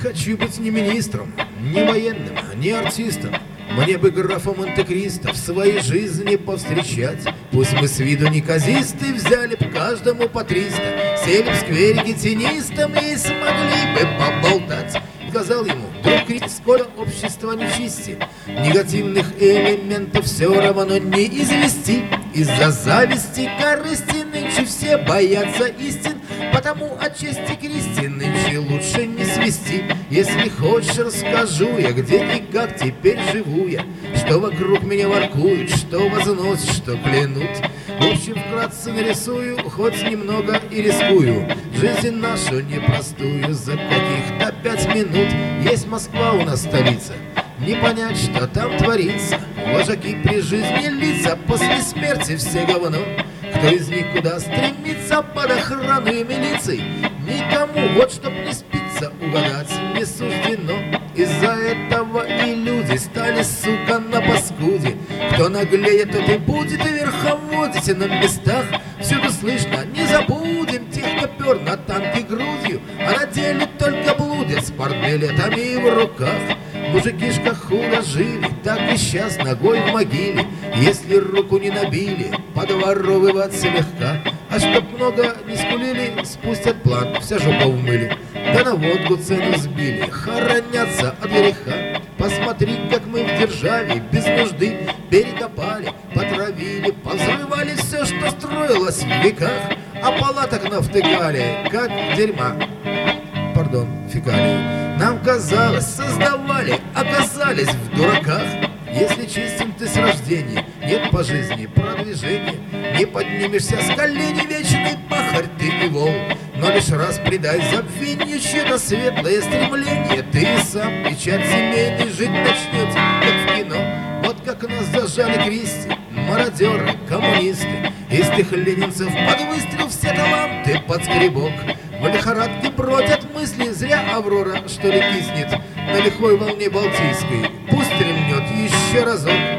хочу быть ни министром, ни военным, ни артистом. Мне бы графа Монте-Кристо в своей жизни повстречать. Пусть мы с виду неказисты взяли б каждому по 300, сели в скверике тенистом и смогли бы поболтать. Сказал ему друг Крит, скоро общество нечисти, негативных элементов все равно не извести. Из-за зависти, корысти нынче все боятся истин, потому от чести крести нынче лучше не свести. Если хочешь, расскажу я, где и как теперь живу я, что вокруг меня воркуют, что возносят, что клянут. В общем, вкратце нарисую, хоть немного и рискую, жизнь нашу непростую за каких-то 5 минут. Есть Москва у нас столица, не понять, что там творится. Вожаки при жизни лица, после смерти все говно. Кто из них куда стремится, под охрану и милицией, никому, вот чтоб не спится, угадать не суждено. Из-за этого и люди стали, сука, на паскуде. Кто наглее, тот и будет верховодить на местах. Всюду слышно, не забудем тех, кто пер на танке грудью, а на деле только блудят с портбилетами в руках. Мужикишка худо жили, так и сейчас ногой в могиле. Если руку не набили, подворовывать слегка. А чтоб много не скулили, спустят план, вся жопа в мыле. Да на водку цену сбили, хоронятся от греха. Посмотри, как мы в державе без нужды перекопали, потравили, повзрывали все, что строилось в веках, а палаток навтыкали, как дерьма, пардон, фекалии. Нам казалось, создавали, оказались в дураках. Если чистим ты с рождения, нет по жизни продвижения, не поднимешься с коленей, вечный пахарь ты и вол. Но лишь раз предай забвению чье-то светлое стремление, ты и сам печать семейный жить начнете, как в кино. Вот как нас зажали крести, мародеры, коммунисты. Из тех ленинцев под выстрел все таланты под скребок. В лихорадке бродят мысли, зря Аврора, что ли, киснет на лихой волне Балтийской. Пусть ремнет еще разок.